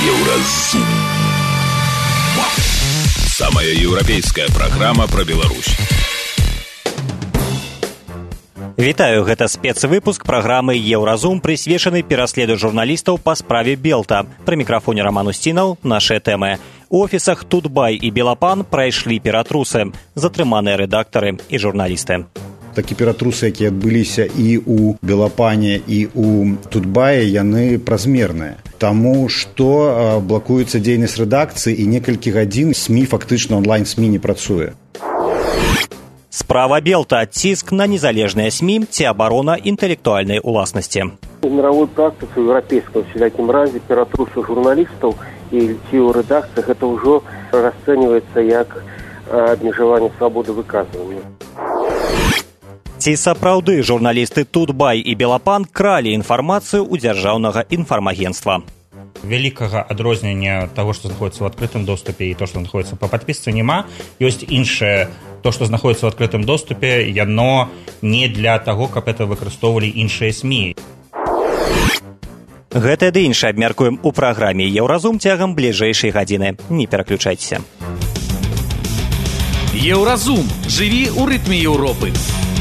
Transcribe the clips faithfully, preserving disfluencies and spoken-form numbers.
Еўразум. Самая еўрапейская праграма пра Беларусь. Вітаю, гэта спецвыпуск праграмы «Еўразум», прысвечаны пераследу журналістаў па справе Белта. Пры мікрафоне Роман Устінаў, нашыя тэмы. У офісах Тутбай і Белапан прайшлі ператрусы, затрыманыя рэдактары і журналісты. Такі ператрусы, якія адбыліся і ў Белапане, і ў Тутбаі, яны празмерныя. Таму што блакуецца дзейнасць рэдакцыі і некалькі гадзін СМІ, фактычна онлайн-СМІ не працуе. Справа Белта. Ціск на незалежныя СМІ ці абарона інтэлектуальнай уласнасці. У мировой практике, в европейском всяким разе, ператрусы журналистов и в редакциях это уже расценивается как обмежевание свободы выказывания. Ці сапраўды журналісты Тутбай і Белапан кралі інфармацыю ў дзяржаўнага інфармагенцтва? Вялікага адрознення таго, што знаходзіцца ў адкрытым доступе і то, што знаходзіцца па падпісцы, няма. Ёсць іншае, то, што знаходзіцца ў адкрытым доступе, яно не для таго, каб это выкарыстоўвалі іншыя СМІ. Гэтае ды іншае абмяркуем у праграме «Еўразум» цягам бліжэйшай гадзіны. Не пераключайцеся. Еўразум. Жыві ў рытме Еўропы.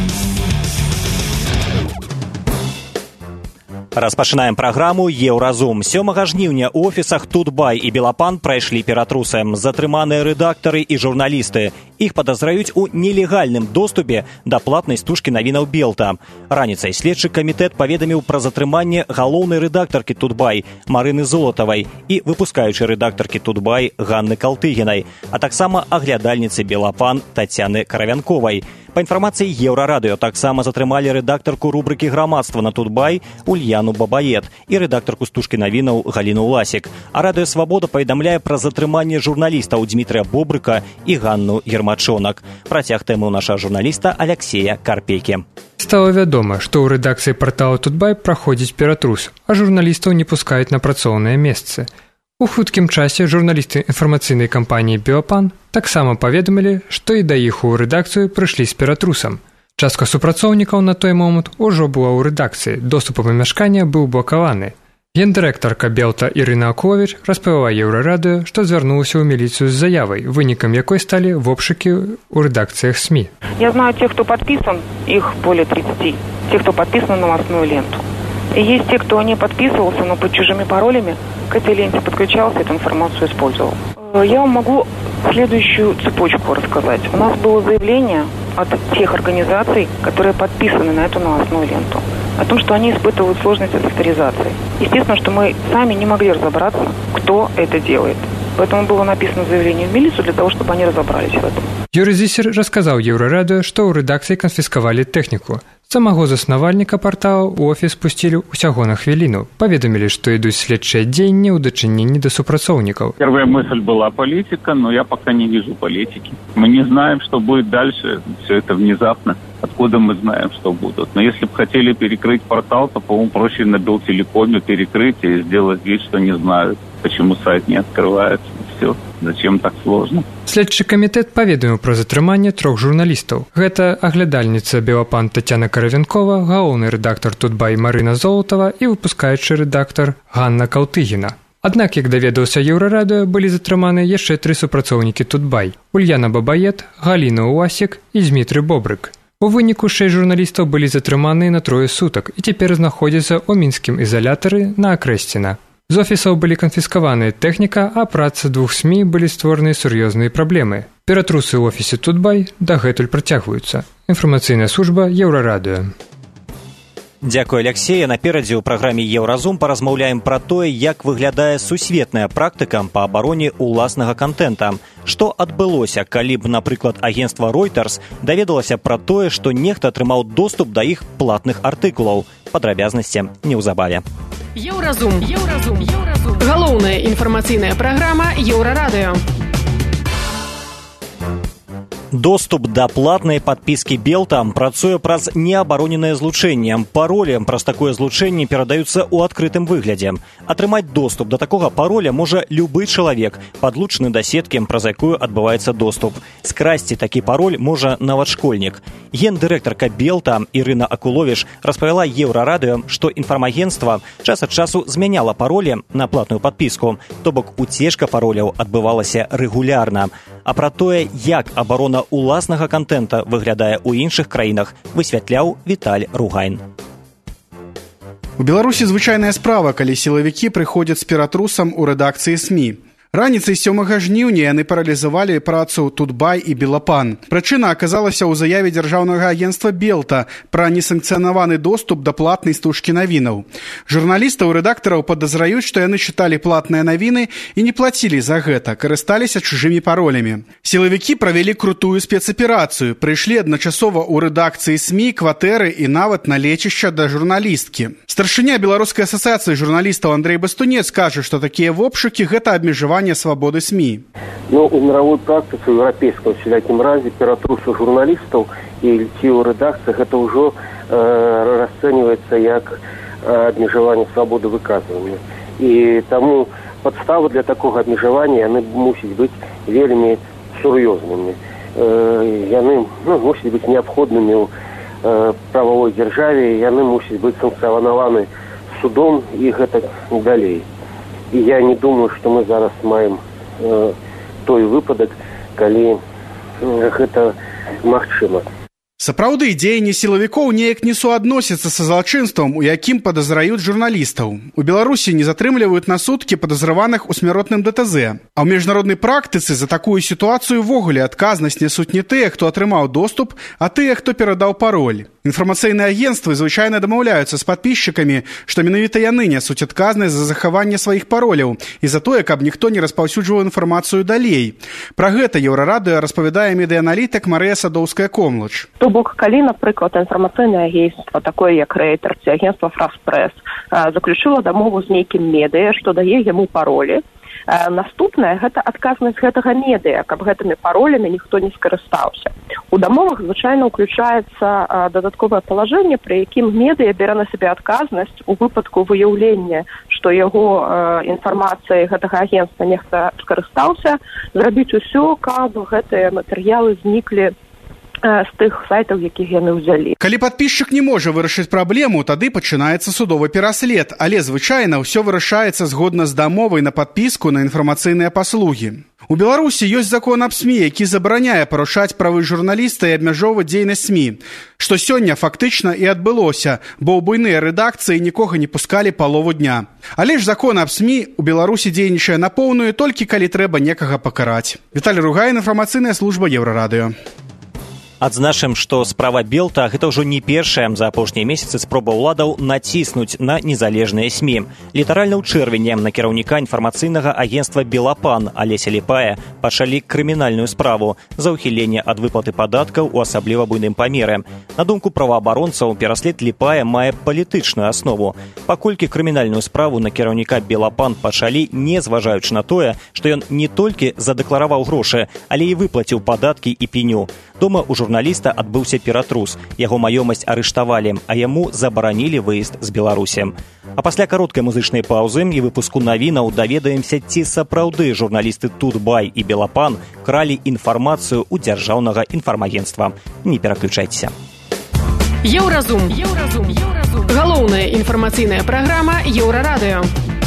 Распачынаем праграму «Еўразум». сёмага жніўня ў офісах Тутбай і Белапан прайшлі ператрусы. Затрыманыя рэдактары і журналісты. Іх падазраюць у нелегальным доступе да платнай стужкі навінаў Белта. Раніцай следчы камітэт паведаміў пра затрыманне галоўнай рэдактаркі Тутбай Марыны Золатавай і выпускаючай рэдактаркі Тутбай Ганны Калтыгінай, а таксама аглядальніцы Белапан Тацяны Каравянковай. Па інфармацыі Еўрарадыё таксама затрымалі рэдактарку рубрыкі «Грамадства» на Тутбай Ульяну Бабаед і рэдактарку стужкі навінаў Галіну Ласік. А Радыё Свабода паведамляе пра затрыманне журналістаў Дмітрыя Бобрыка і Ганну Ермачонак. Працяг тэмы ў нашага журналіста Аляксея Карпейкі. Стала вядома, што ў рэдакцыі партала Тутбай праходзіць ператрус, а журналістаў не пускаюць на працоўныя месцы. У хуткім часе журналісты інфармацыйнай кампаніі «Белапан» таксама паведамілі, што і да іх у рэдакцыю прыйшлі з ператрусам. Частка супрацоўнікаў на той момант ужо была ў рэдакцыі, доступ у памяшканне быў блакаваны. Гендырэктарка Белта Ірына Акулавіч распавяла Еўрарадыё, што звярнулася ў міліцыю з заявай, вынікам якой сталі вобшукі ў рэдакцыях СМІ. Я знаю тех, кто подписан, их более тридцати, тех, кто подписан на новостную ленту. И есть те, кто не подписывался, но под чужими паролями к этой ленте подключался, эту информацию использовал. Я вам могу следующую цепочку рассказать. У нас было заявление от тех организаций, которые подписаны на эту новостную ленту, о том, что они испытывают сложности с авторизацией. Естественно, что мы сами не могли разобраться, кто это делает. Поэтому было написано заявление в милицию для того, чтобы они разобрались в этом. Юрий Зисер рассказал Еўрарадыё, што ў рэдакцыі канфіскавалі тэхніку. Самого заснавальніка партала ў офіс пусцілі ўсяго на хвіліну. Паведамілі, што ідуць следчыя дзеянні ў дачыненні да супрацоўнікаў. Первая мысль была политика, но я пока не вижу политики. Мы не знаем, что будет дальше. Все это внезапно. Откуда мы знаем, что будут? Но если бы хотели перекрыть портал, то, по-моему, проще на Белтелекоме перекрыть и сделать вид, что не знают, почему сайт не открывается. Все. Зачем так сложно? Следчы камітэт паведаміў пра затрыманне трох журналістаў. Гэта аглядальніца Белапан Тацяна Каравянкова, галоўны рэдактар Тутбай Марына Золатава і выпускаючы рэдактар Ганна Калтыгіна. Аднак, як даведаўся Еўрарадыё, былі затрыманы яшчэ тры супрацоўнікі Тутбай: Ульяна Бабаед, Галіна Ласік і Дмітрый Бобрык. У выніку шэсць журналістаў былі затрыманы на трое сутак і цяпер знаходзяцца ў мінскім ізалятары на Акрэсціна. З офісаў былі канфіскаваныя тэхніка, а працы двух СМІ былі створаны сур'ёзныя праблемы. Ператрусы ў офісе Тутбай дагэтуль працягваюцца. Інфармацыйная служба Еўрарадыё. Дзякуй, Аляксея. Наперадзе ў праграме «Еўразум» паразмаўляем пра тое, як выглядае сусветная практыка па абароне ўласнага кантэнта. Што адбылося, калі б, напрыклад, агенцтва Reuters даведалася пра тое, што нехта атрымаў доступ да іх платных артыкулаў. Падрабязнасці неўзабаве. Еўразум. Еўразум. Еўразум. Галоўная інфармацыйная праграма Еўрарадыё. Доступ да платнай падпіскі Белта працуе праз неабароненае злучэнне. Паролі праз такое злучэнне перадаюцца ў адкрытым выглядзе. Атрымаць доступ да такога пароля можа любы чалавек, падлучаны да сеткі, праз якую адбываецца доступ. Скрасці такі пароль можа нават школьнік. Гендырэктарка Белта Ірына Акуловіш распавяла Еўрарадыё, што інфармагенцтва час ад часу змяняла паролі на платную падпіску, то бок уцежка пароляў адбывалася рэгулярна. А пра тое, як абарона уласнага контента выглядае ў іншых краінах, высвятляў Віталь Ругайн. У Беларусі звычайная справа, калі сілавікі прыходзяць з ператрусам у рэдакцыі СМІ. Раніцай сёмага жніўня яны паралізавалі працу Тутбай і Белапан. Прычына аказалася ў заяве дзяржаўнага агенцтва Белта пра несанкцыянаваны доступ да платнай стужкі навінаў. Журналістаў і рэдактараў падазраюць, што яны чыталі платныя навіны і не плацілі за гэта, карысталіся чужымі паролямі. Сілавікі правялі крутую спецаперацыю, прыйшлі адначасова ў рэдакцыі СМІ, кватэры і нават на лечышча да журналісткі. Старшыня Беларускай асацыяцыі журналістаў Андрэй Бастунец кажа, што такія вобшукі – гэта абмежаванне свободы СМИ. Ну, у мировой практике, в европейском всяком разе, ператрусу журналистов и в редакциях это уже э, расценивается как э, обмежевание свободы выказывания. И тому подставы для такого обмежевания, они мусят быть вельми серьезными. Э, они, ну, мусят быть необходными в э, правовой державе, и они мусят быть санкционованы судом и это далее. І я не думаю, што мы зараз маем э, той выпадак, калі э, гэта магчыма. Сапраўды, дзеянні сілавікоў неяк не суадносяцца са злачынствам, у якім падазраюць журналістаў. У Беларусі не затрымліваюць на суткі падазраваных у смяротным ДТЗ. А ў міжнароднай практыцы за такую сітуацыю ўвогуле адказнасць нясуць не тыя, хто атрымаў доступ, а тыя, хто перадаў пароль. Інфармацыйныя агенцтвы звычайна дамаўляюцца з падпісчыкамі, што менавіта яны нясуць адказнасць за захаванне сваіх пароляў і за тое, каб ніхто не распаўсюджваў інфармацыю далей. Пра гэта Еўрарадыё распавядае медыяаналітык Марыя Садоўская-Комлач. То бок, калі, напрыклад, інфармацыйнае агенцтва, такое як Рейтер ці агенцтва Фраспрэс, заключыла дамову з нейкім медыя, што дае яму паролі, наступнае – гэта адказнасць гэтага медыя, каб гэтымі паролямі ніхто не скарыстаўся. У дамовах звычайна ўключаецца дадатковае палажэнне, пры якім медыя бярэ на сябе адказнасць у выпадку выяўлення, што яго інфармацыяй гэтага агенцтва нехта скарыстаўся, зрабіць усё, каб гэтыя матэрыялы зніклі з тых сайтаў, якіх яны ўзялі. Калі падпісчык не можа вырашыць праблему, тады пачынаецца судовы пераслед, але звычайна ўсё вырашаецца згодна з дамовай на падпіску на інфармацыйныя паслугі. У Беларусі ёсць закон аб СМІ, які забараняе парушаць правы журналіста і абмяжоўваць дзейнасць СМІ, што сёння фактычна і адбылося, бо ў буйныя рэдакцыі нікога не пускалі палову дня. Але ж закон аб СМІ у Беларусі дзейнічае на поўную толькі калі трэба некага пакараць. Віталь Ругайн, інфармацыйная служба Еўрарадыё. Адзначым, што справа Белта – гэта ўжо не першая за апошнія месяцы спроба ўладаў націснуць на незалежныя СМІ. Літаральна ў чэрвені на кіраўніка інфармацыйнага агенцтва «Белапан» Алеся Ліпая пачалі крымінальную справу за ўхіленне ад выплаты падаткаў у асабліва буйным памеры. На думку праваабаронцаў, пераслед Ліпая мае палітычную аснову. Паколькі крымінальную справу на кіраўніка «Белапан» пачалі, не зважаючы на тое, што ён не толькі задэклараваў грошы, але і выплаціў падаткі і пеню. Дома у журналіста адбыўся ператрус. Яго маёмасць арыштавалі, а яму забаранілі выезд з Беларусі. А пасля кароткай музычнай паўзы і выпуску навінаў даведаемся, ці сапраўды журналісты Тутбай і Белапан кралі інфармацыю ў дзяржаўнага інфармагенцтва. Не пераключайцеся. Еўразум. Еўразум. Еўразум. Галоўная інфармацыйная праграма Еўрарадыё.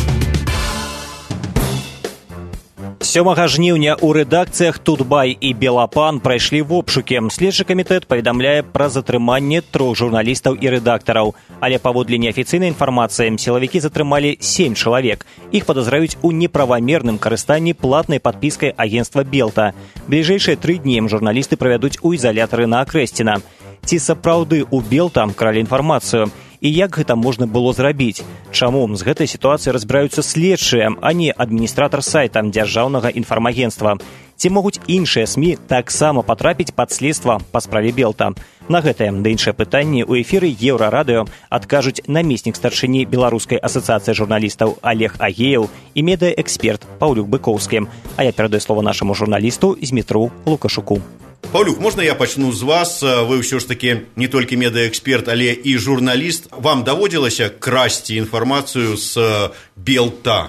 сёмага жніўня ў рэдакцыях Тутбай і Белапан прайшлі вобшукі. Следчы камітэт паведамляе пра затрыманне трох журналістаў і рэдактараў. Але паводле неафіцыйнай інфармацыі сілавікі затрымалі сем чалавек. Іх падазраюць у неправамерным карыстанні платнай падпіскай агенцтва Белта. Бліжэйшыя тры дні журналісты правядуць у ізалятары на Акрэсціна. Ці сапраўды ў Белта кралі інфармацыю? І як гэта можна было зрабіць? Чаму з гэтай сітуацыяй разбіраюцца следчыя, а не адміністратар сайта дзяржаўнага інфармагенцтва? Ці могуць іншыя СМІ таксама патрапіць пад следства па справе Белта? На гэтае да іншыя пытанні ў эфіры Еўрарадыё адкажуць намеснік старшыні Беларускай асацыяцыі журналістаў Олег Агеяў і медыаэксперт Паўлюк Быкоўскі. А я перадаю слова нашаму журналісту Змітру Лукашуку. Паўлюк, можна я пачну з вас? Вы ўсё ж такі не толькі медыаэксперт, але і журналіст. Вам даводзілася красці інфармацыю з Белта?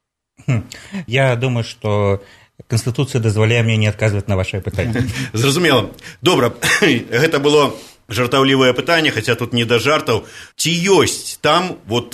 Я думаю, што Канстытуцыя дазваляе мне не адказваць на вашае пытанне. Зразумела. Добра, гэта было жартаўлівае пытанне, хаця тут не да жартаў. Ці ёсць там вот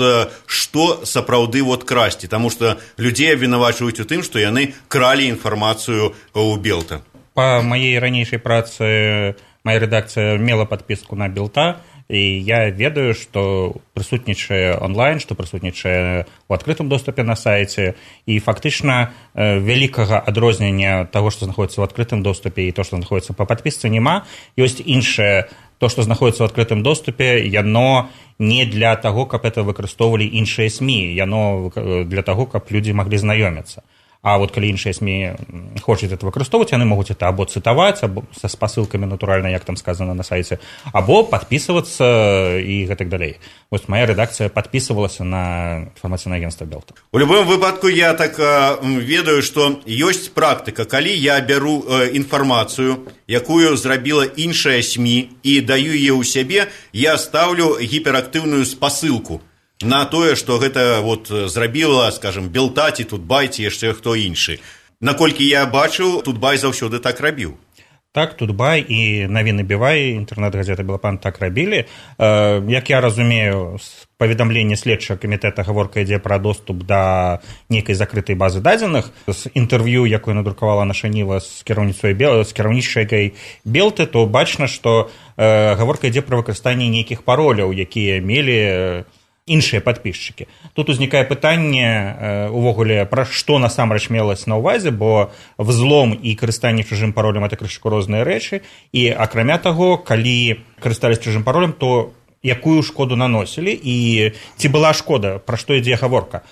што сапраўды вот красці? Таму што людзей абвінавачваюць у тым, што яны кралі інфармацыю у Белта. Па маей ранейшай працы моя рэдакцыя мела падпіску на Белта, і я ведаю, што прысутнічае онлайн, што прысутнічае ў адкрытым доступе на сайце, і фактычна вялікага адрознення таго, што знаходіцца ў адкрытым доступе, і то, што знаходіцца па падпісцы, няма. Ёсць іншае, то, што знаходіцца ў адкрытым доступе, яно не для таго, каб это выкарыстоўвалі іншыя СМІ, яно для таго, каб людзі маглі знаёміцца. А вот калі іншыя СМІ хочуць это выкарыстоўваць, яны могуць это або цытаваць, або са спасылкамі, натуральна, як там сказана на сайце, або падпісвацца і гэтак далей. Вось моя рэдакцыя падпісвалася на інфармацыйнае агенцтва Белта. У любым выпадку я так э, ведаю, што ёсць практыка, калі я бяру э, інфармацыю, якую зрабіла іншая СМІ, і даю яе ў сябе, я ставлю гіперактыўную спасылку на тое, што гэта вот зрабіла, скажем, Белта ці Тутбай ці яшчэ хто іншы. Наколькі я бачыў, Тутбай заўсёды так рабіў. Так, Тутбай і навіны Бівай, інтэрнэт-газета Белапан так рабілі. Э, як я разумею, з паведамлення следчага камітэта гаворка ідзе пра доступ да нейкай закрытай базы дадзеных. З інтэрв'ю, якое надрукавала наша Ніва з кіраўніцай з кіраўнічай Белты, то бачна, што э, гаворка ідзе пра выкарыстанне нейкіх пароляў, якія мелі іншыя падпісчыкі. Тут узнікае пытанне увогуле, пра што насамрэч мелася на ўвазе, бо взлом і карыстанне чужым паролем — это крышку розныя рэчы, і акрамя таго, калі карыстались чужым паролем, то якую шкоду наносілі, і ці была шкода, пра што ідзе гаворка.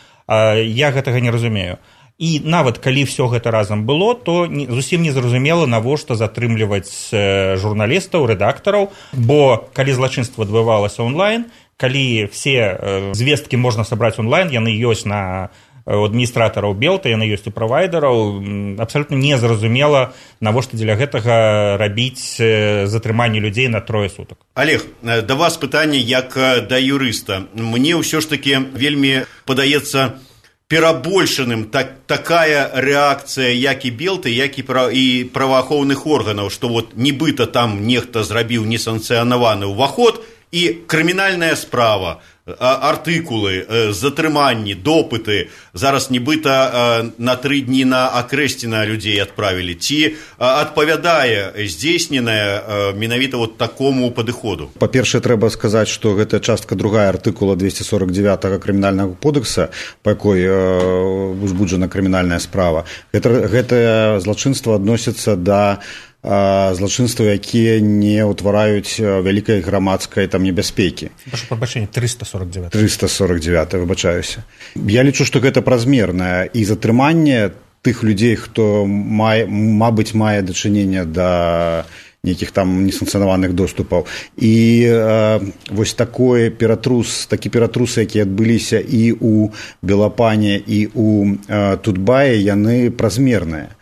Я гэтага не разумею. І нават калі ўсё гэта разам было, то зусім не зразумела, навошта затрымліваць журналістаў, рэдактараў, бо калі злачынства адбывалася онлайн, калі все звесткі можна сабраць онлайн, яны ёсць на адміністратараў Белта, яны ёсць у правайдараў, абсалютна незразумела, навошта дзеля гэтага рабіць затрыманне людзей на трое сутак. Олег, да вас пытанне як да юрыста. Мне ўсё ж такі вельмі падаецца перабольшаным так, такая рэакцыя як і Белты, як і, пра, і праваахоўных органаў, што вот нібыта там нехта зрабіў несанкцыянаваны ўваход, і крымінальная справа, артыкулы, затрыманні, допыты зараз нібыта на тры дні на акрэсціна людзей адправілі. Ці адпавядае здзейсненае менавіта вот такому падыходу? Па-першае, трэба сказаць, што гэта частка другая артыкула двести сорок девятого крымінальнага кодекса, па якой узбуджана крымінальная справа. Гэта, гэта злачынства адносіцца да злачынства, якія не ўтвараюць вялікай грамадскай там небяспекі. Прошу прабачэння, триста сорок девятый. триста сорок девятый, выбачаюся. Я лічу, што гэта празмернае, і затрыманне тых людзей, хто мае, мабыць, мае дачыненне да нейкіх там несанкцыянаваных доступаў. І э, вось такой ператрус, такі ператрусы, якія адбыліся і ў Белапане, і ў э, Тутбае, яны празмерныя.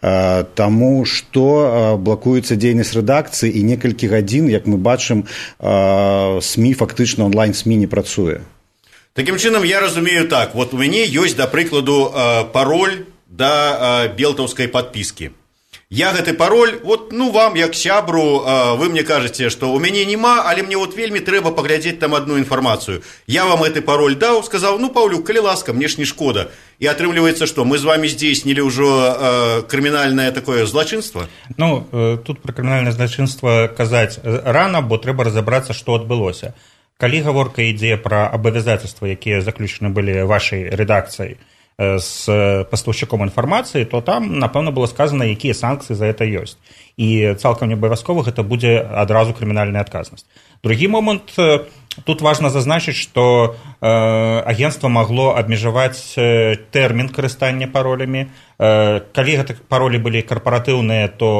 Таму што блакуецца дзейнасць рэдакцыі, і некалькі гадзін, як мы бачым, СМІ фактычна онлайн-СМІ не працуе. Такім чынам, я разумею так, вот у мяне ёсць, да прыкладу, пароль да белтаўскай падпіскі. Я гэты пароль, вот, ну, вам, як сябру, вы мне кажаце, што у мяне няма, але мне вот вельмі трэба паглядзець там адну інфармацыю. Я вам гэты пароль даў, сказаў, ну, Паўлюк, калі ласка, мне ж не шкода. І атрымліваецца, што мы з вамі здзейснілі ўжо э, крымінальнае такое злачынства? Ну, э, тут пра крымінальнае злачынства казаць рана, бо трэба разабрацца, што адбылося. Калі гаворка ідзе пра абавязацельствы, якія заключаны былі вашай рэдакцыяй з пастаўшчыком інфармацыі, то там, напэўна, было сказана, якія санкцыі за гэта ёсць. І цалкам не абавязкова гэта будзе адразу крымінальная адказнасць. Другі момант, тут важна зазначыць, што э, агенцтва магло абмежаваць тэрмін карыстання паролямі. Э, калі гэта паролі былі карпаратыўныя, то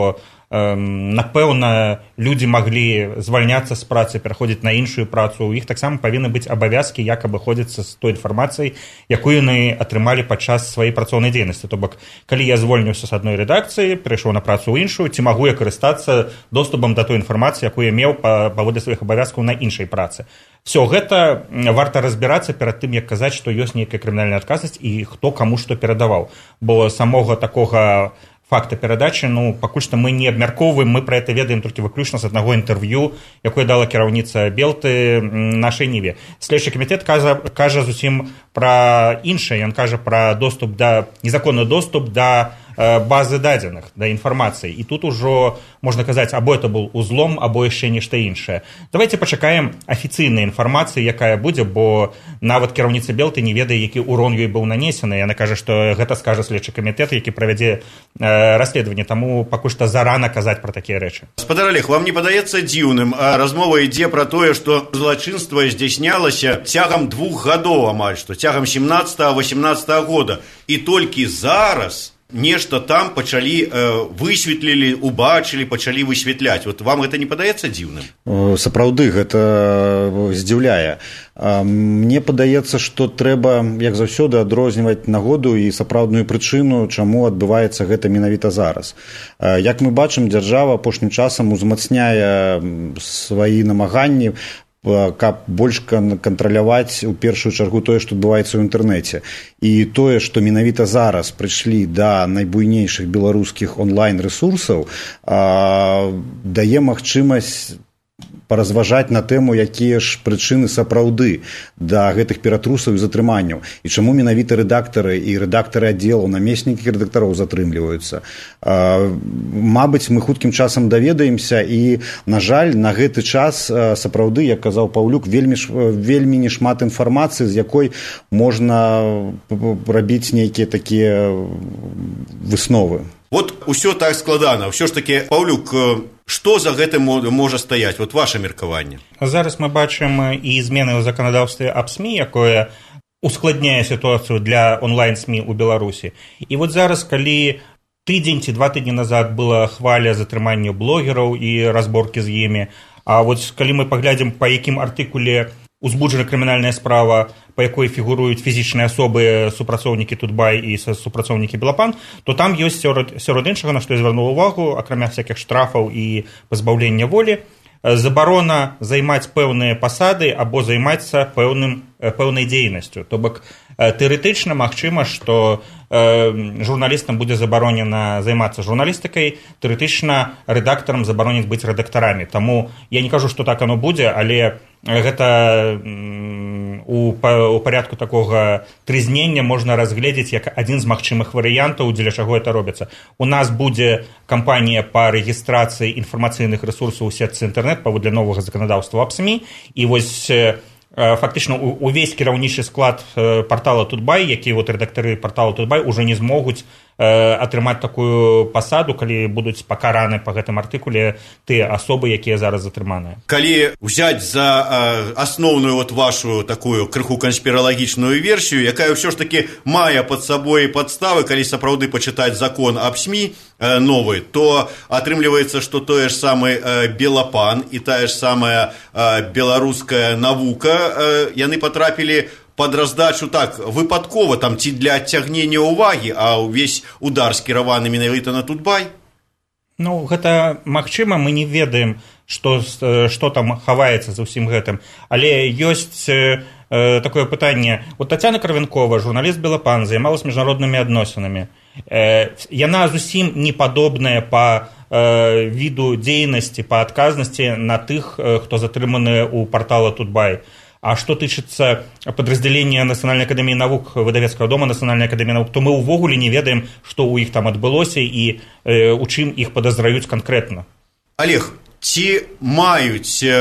напэўна, людзі маглі звальняцца з працы, пераходзіць на іншую працу. У іх таксама павінны быць абавязкі, як абыходзіцца з той інфармацыяй, якую яны атрымалі падчас сваёй працоўнай дзейнасці. То бок, калі я звольніўся з адной рэдакцыі, перайшоў на працу ў іншую, ці магу я карыстацца доступам да той інфармацыі, якую я меў паводле сваіх абавязкаў на іншай працы. Все гэта варта разбірацца перад тым, як казаць, што ёсць нейкая крымінальная адказнасць і хто каму што перадаваў. Бо самога такога факта перадачы, ну, пакуль што мы не абмяркоўваем, мы пра гэта ведаем толькі выключна з аднаго інтэрв'ю, якое дала кіраўніца Белты нашай Ніве. Следчы камітэт кажа, кажа зусім пра іншае, ён кажа пра доступ да, незаконны доступ да базы дадзеных, да інфармацыі. І тут ужо можна казаць, або это был узлом, або яшчэ нешта іншае. Давайте пачакаем афіцыйнай інфармацыі, якая будзе, бо нават кіраўніца Белты не ведае, які урон ёй быў нанесены. Яна кажа, што гэта скажа следчы камітэт, які правядзе э, расследаванне, таму пакуль што зарана казаць пра такія рэчы. Гаспадар Олег, вам не падаецца дзіўным, а размова ідзе пра тое, што злачынства здзяйснялася цягам двух гадоў амаль што, цягам семнаццатага-восемнаццатага года. І толькі зараз нешта там пачалі, э, высветлілі, убачылі, пачалі высвятляць. Вот вам гэта не падаецца дзіўным? Сапраўды, гэта здзіўляе. Мне падаецца, што трэба, як заўсёды, адрозніваць нагоду і сапраўдную прычыну, чаму адбываецца гэта менавіта зараз. Як мы бачым, дзяржава апошнім часам узмацняе свае намаганні, каб больш кантраляваць у першую чаргу тое, што адбываецца ў інтэрнэце. І тое, што менавіта зараз прыйшлі да найбуйнейшых беларускіх онлайн-рэсурсаў, дае магчымасць паразважаць на тэму, якія ж прычыны сапраўды да гэтых ператрусаў і затрыманняў. І чаму менавіта рэдактары і рэдактары аддзелаў, намеснікі рэдактароў затрымліваюцца. Мабыць, мы хуткім часам даведаемся, і, на жаль, на гэты час сапраўды, як казаў Паўлюк, вельмі, вельмі нешмат інфармацыі, з якой можна рабіць нейкія такія высновы. Вот усё так складана. Ўсё ж такі, Паўлюк, што за гэтым можа стаяць? Вот ваше меркаванне. Зараз мы бачым і змены ў заканадаўстве аб СМІ, якое ускладняе сітуацыю для онлайн-СМІ ў Беларусі. І вот зараз, калі тыдзень ці два тыдні назад была хваля затрымання блогераў і разборкі з імі, а вот калі мы паглядзім, па якім артыкуле узбуджана крымінальная справа, па якой фігуруюць фізічныя асобы, супрацоўнікі Тутбай і супрацоўнікі Белапан, то там ёсць сярод іншага, на што я звярнуў увагу, акрамя всякіх штрафаў і пазбаўлення волі, забарона займаць пэўныя пасады або займацца пэўным, пэўнай дзейнасцю. То бок тэарэтычна магчыма, што э, журналістам будзе забаронена займацца журналістыкай, тэарэтычна рэдактарам забароняць быць рэдактарамі. Таму я не кажу, што так оно будзе, але гэта у, у парядку такога трызнення можна разгледзець як адзін з магчымых варыянтаў, дзеля чаго это робіцца. У нас будзе кампанія па рэгістрацыі інфармацыйных рэсурсаў у сетцы інтэрнэт паводле новага заканадаўства аб СМІ, і вось фактычна увесь кіраўнічы склад партала Тутбай, які вот рэдактары партала Тутбай уже не змогуць атрымаць такую пасаду, калі будуць пакараны па гэтым артыкуле тыя асобы, якія зараз затрыманыя. Калі ўзяць за асноўную вот вашу такую крыху канспіралагічную версію, якая ўсё ж такі мае пад сабой падставы, калі сапраўды пачытаць закон аб СМІ новы, то атрымліваецца, што тое ж самы Белапан і тая ж самая беларуская навука, яны патрапілі под раздачу так выпадкова, там ці для адцягнення ўвагі, а ўвесь удар скіраваны менавіта на Тутбай? Ну, гэта магчыма, мы не ведаем, што, што там хаваецца за ўсім гэтым. Але ёсць э, такое пытанне. Вот Тацяна Каравенкова, журналіст Белапан, займалась міжнароднымі адносінамі. Э, яна зусім не падобная па э, віду дзейнасці, па адказнасці на тых, э, хто затрыманы ў партала Тутбай. А што тычыцца падраздзялення Нацыянальнай акадэміі навук, выдавецкага дома Нацыянальнай акадэміі навук, то мы ўвогуле не ведаем, што ў іх там адбылося і э, у чым іх падазраюць канкрэтна. Олег, ці маюць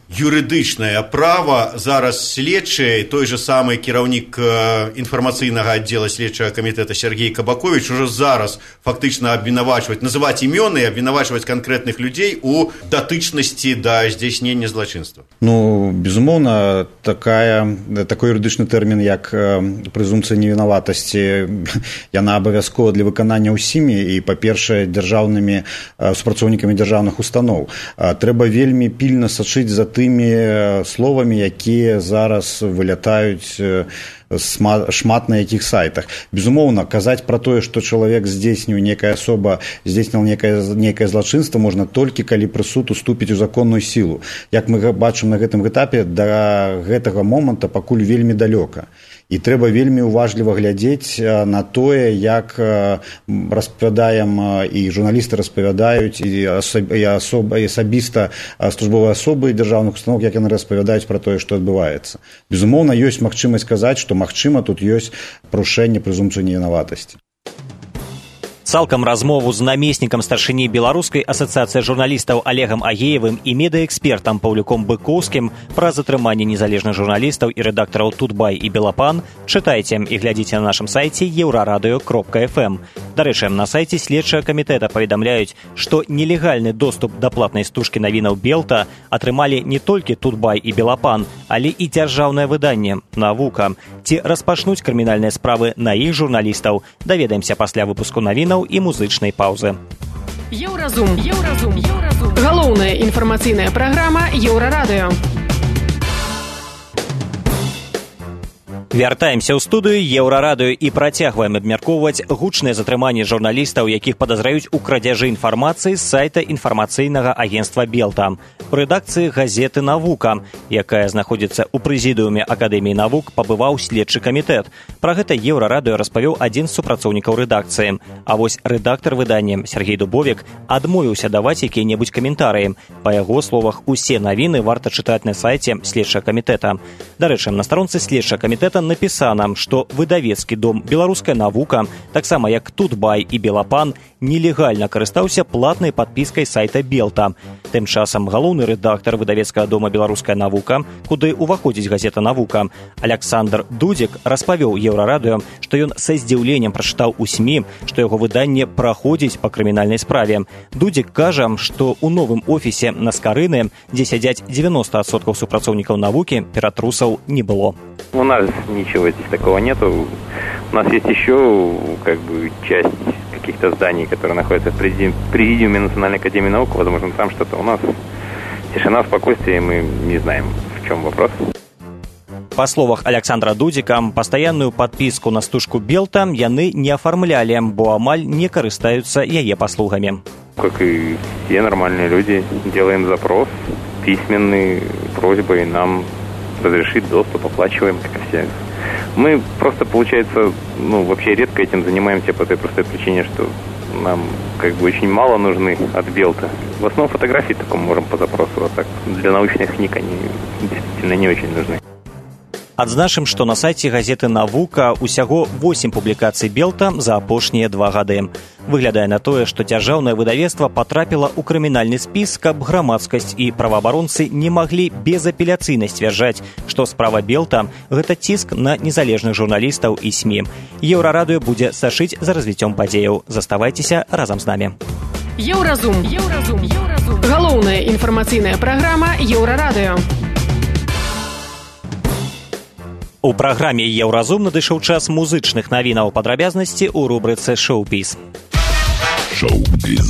юрыдычнае права. Зараз следчы, той же самы кіраўнік інфармацыйнага аддзела следчага камітэта Сергей Кабакович уже зараз фактычна абвінавачваць, называць імёны і абвінавачваць канкрэтных людзей у датычнасці да здзяйснення злачынства. Ну, безумоўна, такая, такой юрыдычны тэрмін, як прэзумпцыя невінаватасці, яна абавязкова для выканання ўсімі і, па-першае, дзяржаўнымі супрацоўнікамі дзяржаўных устаноў. Трэба вельмі пільна сачыць за тымі словамі, якія зараз вылятаюць шмат на якіх сайтах. Безумоўна, казаць пра тое, што чалавек здзейсніў, некая асоба здзейсніў некае, некае злачынства можна толькі, калі прысуд уступіць у законную сілу. Як мы бачым на гэтым этапе, да гэтага моманта пакуль вельмі далёка. І трэба вельмі уважліва глядзець на тое, як распавядаем і журналісты распавядаюць, і асоба, і асабіста службовыя асобы дзяржаўных устаноў, як яны распавядаюць пра тое, што адбываецца. Безумоўна, ёсць магчымасць казаць, што магчыма тут ёсць парушэнне прэзумпцыі невінаватасці. Цалкам размову з намеснікам старшыні Беларускай асацыяцыі журналістаў Олегам Агеевым і медыэкспертам Паўлюком Быкоўскім пра затрыманне незалежных журналістаў і рэдактараў Тутбай і Белапан чытайце і глядзіце на нашым сайце еўрарадыё кропка эф эм. Дарэчы, на сайце следчага камітэта паведамляюць, што нелегальны доступ да платнай стужкі навінаў Белта атрымалі не толькі Тутбай і Белапан, але і дзяржаўнае выданне «Навука». Ці распачнуць крымінальныя справы на іх журналістаў, даведаемся пасля выпуску навінаў і музычнай паўзы. Еўразум. Еўразум. Еўразум. Галоўная інфармацыйная праграма Еўрарадыё. Вяртаемся ў студыю Еўрарадыё і працягваем абмяркоўваць гучныя затрыманні журналістаў, якіх падазраюць у крадзяжы інфармацыі з сайта інфармацыйнага агенцтва Белта. У рэдакцыі газеты «Навука», якая знаходзіцца ў прэзідыуме Акадэміі навук, пабываў следчы камітэт. Пра гэта Еўрарадыё распавёў адзін з супрацоўнікаў рэдакцыі. А вось рэдактар выдання Сергей Дубовік адмовіўся даваць якія-небудзь каментарыі. Па яго словах, усе навіны варта чытаць на сайце следчага камітэта. Дарэчы, на старонцы следчага камітэта напісана, што выдавецкі дом «Беларуская навука», таксама як Тутбай і Белапан, нелегальна карыстаўся платнай падпіскай сайта Белта. Тым часам галоўны рэдактар выдавецкага дома «Беларуская навука», куды ўваходзіць газета «Навука», Александр Дудзік распавёў Еўрарадыё, што ён са здзіўленнем прачытаў у СМІ, што яго выданне праходзіць па крымінальнай справе. Дудзік кажа, што ў новым офісе на Скарыны, дзе сядзяць девяносто адсоткаў супрацоўнікаў навукі, ператрусаў не было. У нас ничего здесь такого нету. У нас есть еще как бы часть каких-то зданий, которые находятся в президиуме Национальной академии наук. Возможно, там что-то. У нас тишина, спокойствие, мы не знаем, в чем вопрос. Па словах Александра Дудзіка, пастаянную падпіску на стужку Белта яны не афармлялі, бо амаль не карыстаюцца яе паслугамі. Как и все нормальные люди, делаем запрос письменный, просьбой нам разрешить доступ, оплачиваем, как и все. Мы просто, получается, ну, вообще редко этим занимаемся по той простой причине, что нам как бы очень мало нужны от Белта. В основном фотографии только можем по запросу, а так для научных книг они действительно не очень нужны. Адзначым, што на сайце газеты «Навука» усяго восемь публікацый Белта за апошнія два гады. Выглядае на тое, што дзяржаўнае выдавецтва патрапіла ў крымінальны спіс, каб грамадскасць і праваабаронцы не маглі безапеляцыйна сцвярджаць, што справа Белта – гэта ціск на незалежных журналістаў і СМІ. Еўрарадыё будзе сачыць за развіццём падзеяў. Заставайцеся разам з намі. Еўразум. Еўразум. Еўразум. Галоўная інфармацыйная праграма Еўрарадыё. У праграме «Еўразум» надышоў час музычных навінаў, падрабязнасці ў рубрыцы «Шоу-біз». Шоу-біз.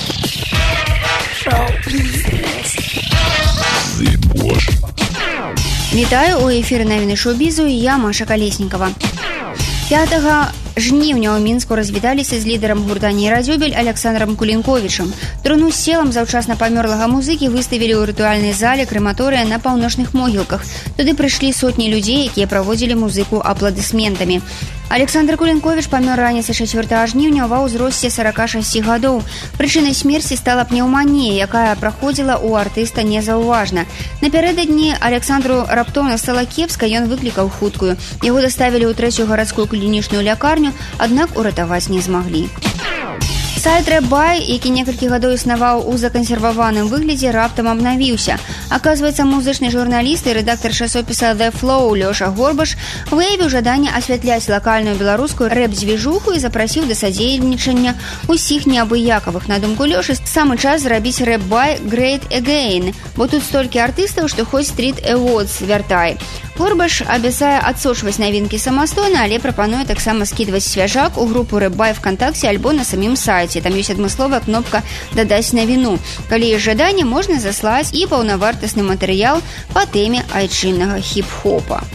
Вітаю, у эфіры навіны шоу-бізу і я, Маша Калеснікава. пятага жніўня ў Мінску развіталіся з лідарам гурта «Нейрадзюбель» Александром Кулінковічам. Труну з целам заўчасна памёрлага музыкі выставілі ў рытуальнай зале крэматорыя на паўночных могілках. Туды прыйшлі сотні людзей, якія праводзілі музыку апладысментамі. Александр Кулінковіч памёр раніцай чацвёртага жніўня ва ўзросце сорока шасці гадоў. Прычынай смерці стала пнеўманія, якая праходзіла ў артыста незаўважна. Напярэдадні Александру раптоўна стала кепска, ён выклікаў хуткую. Яго даставілі ў трэцюю гарадскую клінічную лякарню, аднак уратаваць не змаглі. Сайт «Рэбай», які некалькі гадоў існаваў у закансерваваным выглядзе, раптам абнавіўся. Оказывается, музычны журналіст і рэдактар часопіса The Flow Лёша Горбаш выявіў жаданне асвятляць лакальную беларускую рэп-дзвіжуху і запрасіў да садзейнічання усіх неабыякавых. На думку Лёшы, самы час зрабіць рэп-бай Great Again, бо тут столькі артыстаў, што хоць Street Awards вяртай. Горбаш абяцае адсочваць навінкі самастойна, але прапануе таксама скідваць свяжак у групу рэп-бай ВКонтакце альбо на самім сайце. Там ёсць адмысловая кнопка «Дадаць навіну». Калі ёсць жаданне, можна заслаць і паўнавартасны матэрыял па тэме айчыннага хіп-хопа.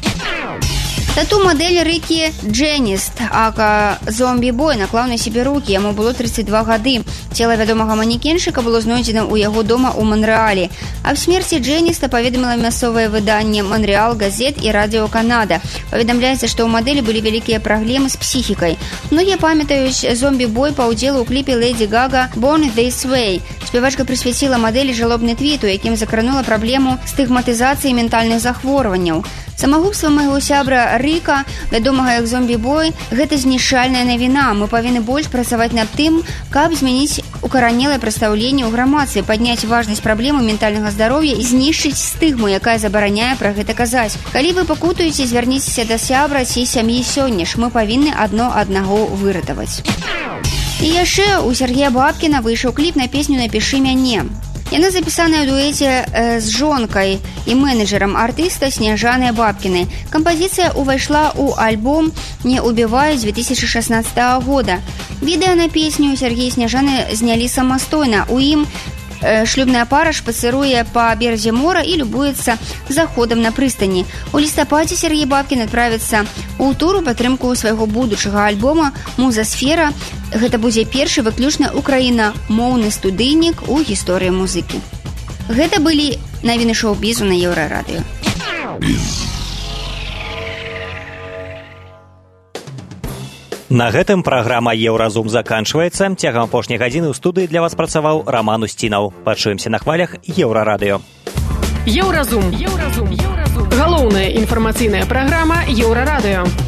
Тату-мадэль Рыкі Джэніст, ака зомбі-бой, наклаў на сябе рукі. Яму было тридцать два гады. Цела вядомага манекеншыка было знойдзена ў яго дома ў Монрэалі. Аб смерці Джэніста паведаміла мясцовае выданне «Монрэал Газет» і «Радио Канада». Паведамляецца, што ў мадэлі былі вялікія праблемы з псіхікай. Многія памятаюць зомбі-бой па ўдзелу ў кліпе Лэдзі Гага «Born This Way». Спявачка прысвяціла мадэлі жалобны твіт, у якім закранула праблему стыгматызацыі ментальных захворванняў. Самагубства майго сябра Рыка, вядомага як зомбі-бой, гэта знішальная навіна. Мы павінны больш працаваць над тым, каб змяніць укаранелае прадстаўленне ў грамадстве, падняць важнасць праблемы ментальнага здароўя і знішчыць стыгму, якая забараняе пра гэта казаць. Калі вы пакутуеце, звярніцеся да сябра ці сям'і сёння ж. Мы павінны адно аднаго выратаваць. І яшчэ у Сергея Бабкіна выйшаў кліп на песню «Напішы мяне». Яна запісаная ў дуэце э, з жонкай і менеджерам артыста Сняжанай Бабкінай. Кампазіцыя ўвайшла ў альбом «Не убівай» з две тысячи шестнадцатого года. Відэа на песню Сергей і Сняжаны знялі самастойна. У ім э, шлюбная пара шпацыруе па беразе мора і любуецца заходам на прыстані. У лістападзе Сергей Бабкін адправіцца ў тур у падтрымку свайго будучага альбома «Музасфера». Гэта будзе першы выключна украінамоўны студыйнік у гісторыі музыкі. Гэта былі навіны шоу-бізу на Еўрарадыё. На гэтым праграма «Еўразум» заканчваецца. Цягам апошняй гадзіны ў студыі для вас працаваў Раман Усцінаў. Пачуемся на хвалях Еўрарадыё. Еўразум. Еўразум. Галоўная інфармацыйная праграма Еўрарадыё.